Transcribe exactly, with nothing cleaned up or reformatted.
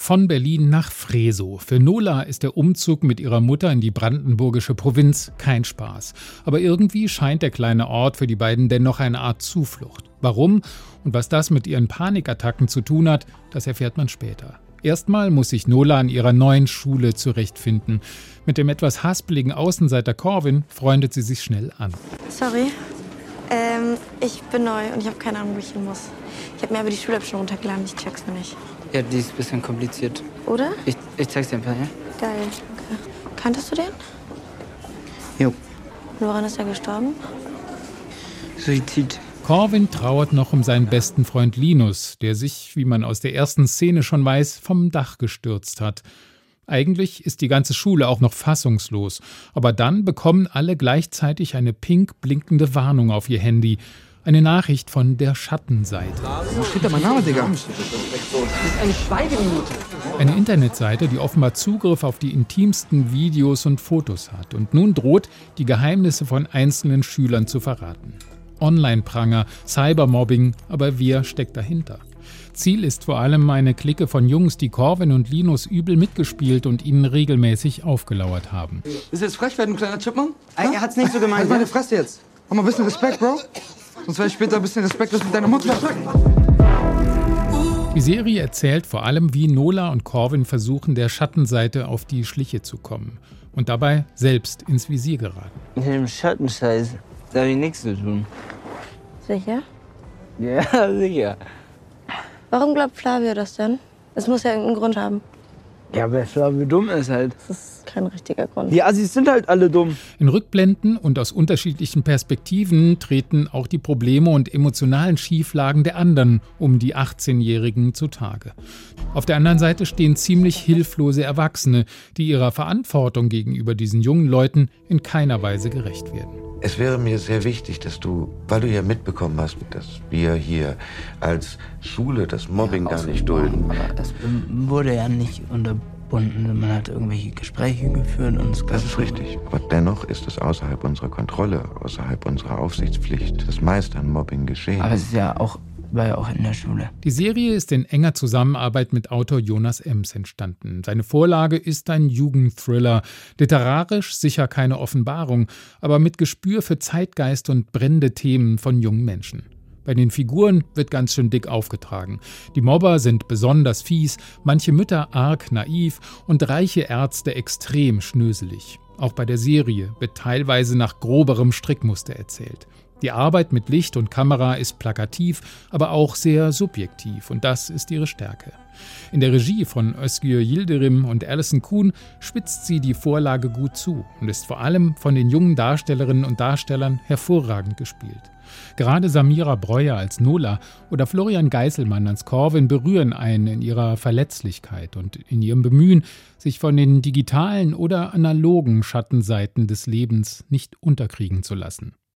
Von Berlin nach Fresow. Für Nola ist der Umzug mit ihrer Mutter in die brandenburgische Provinz kein Spaß. Aber irgendwie scheint der kleine Ort für die beiden dennoch eine Art Zuflucht. Warum und was das mit ihren Panikattacken zu tun hat, das erfährt man später. Erstmal muss sich Nola an ihrer neuen Schule zurechtfinden. Mit dem etwas haspeligen Außenseiter Corvin freundet sie sich schnell an. Sorry, ähm, ich bin neu und ich habe keine Ahnung, wo ich hin muss. Ich habe mir aber die Schule schon runtergeladen, ich check's noch nicht. Ja, die ist ein bisschen kompliziert. Oder? Ich, ich zeig's dir einfach, ja? Geil, okay. Kanntest du den? Jo. Und woran ist er gestorben? Suizid. Corvin trauert noch um seinen besten Freund Linus, der sich, wie man aus der ersten Szene schon weiß, vom Dach gestürzt hat. Eigentlich ist die ganze Schule auch noch fassungslos, aber dann bekommen alle gleichzeitig eine pink blinkende Warnung auf ihr Handy. Eine Nachricht von der Schattenseite. Wo steht da mein Name, Digga? Das ist eine Schweigeminute. Eine Internetseite, die offenbar Zugriff auf die intimsten Videos und Fotos hat und nun droht, die Geheimnisse von einzelnen Schülern zu verraten. Online-Pranger, Cybermobbing, aber wer steckt dahinter? Ziel ist vor allem eine Clique von Jungs, die Corvin und Linus übel mitgespielt und ihnen regelmäßig aufgelauert haben. Ist jetzt frech werden, kleiner Chipmann? Ja? Er hat's nicht so gemeint. Halt meine Fresse jetzt. Mach mal ein bisschen Respekt, Bro. Sonst werde ich später ein bisschen respektlos mit deiner Mutter. Die Serie erzählt vor allem, wie Nola und Corvin versuchen, der Schattenseite auf die Schliche zu kommen und dabei selbst ins Visier geraten. Mit dem Schattenscheiß, da habe ich nichts zu tun. Sicher? Ja, sicher. Warum glaubt Flavio das denn? Es muss ja irgendeinen Grund haben. Ja, weil Flavio dumm ist halt. Das ist kein richtiger Grund. Die Assis sind halt alle dumm. In Rückblenden und aus unterschiedlichen Perspektiven treten auch die Probleme und emotionalen Schieflagen der anderen um die achtzehnjährigen zutage. Auf der anderen Seite stehen ziemlich hilflose Erwachsene, die ihrer Verantwortung gegenüber diesen jungen Leuten in keiner Weise gerecht werden. Es wäre mir sehr wichtig, dass du, weil du ja mitbekommen hast, dass wir hier als Schule das Mobbing ja, gar nicht dulden. Aber das wurde ja nicht unterbunden. Man hat irgendwelche Gespräche geführt und es Das ist richtig. Aber dennoch ist es außerhalb unserer Kontrolle, außerhalb unserer Aufsichtspflicht, das meiste an Mobbing geschehen. Aber es ist ja auch, war ja auch in der Schule. Die Serie ist in enger Zusammenarbeit mit Autor Jonas Ems entstanden. Seine Vorlage ist ein Jugendthriller. Literarisch sicher keine Offenbarung, aber mit Gespür für Zeitgeist und brennende Themen von jungen Menschen. Bei den Figuren wird ganz schön dick aufgetragen. Die Mobber sind besonders fies, manche Mütter arg naiv und reiche Ärzte extrem schnöselig. Auch bei der Serie wird teilweise nach groberem Strickmuster erzählt. Die Arbeit mit Licht und Kamera ist plakativ, aber auch sehr subjektiv und das ist ihre Stärke. In der Regie von Özgür Yildirim und Alison Kuhn spitzt sie die Vorlage gut zu und ist vor allem von den jungen Darstellerinnen und Darstellern hervorragend gespielt. Gerade Samira Breuer als Nola oder Florian Geiselmann als Corvin berühren einen in ihrer Verletzlichkeit und in ihrem Bemühen, sich von den digitalen oder analogen Schattenseiten des Lebens nicht unterkriegen zu lassen.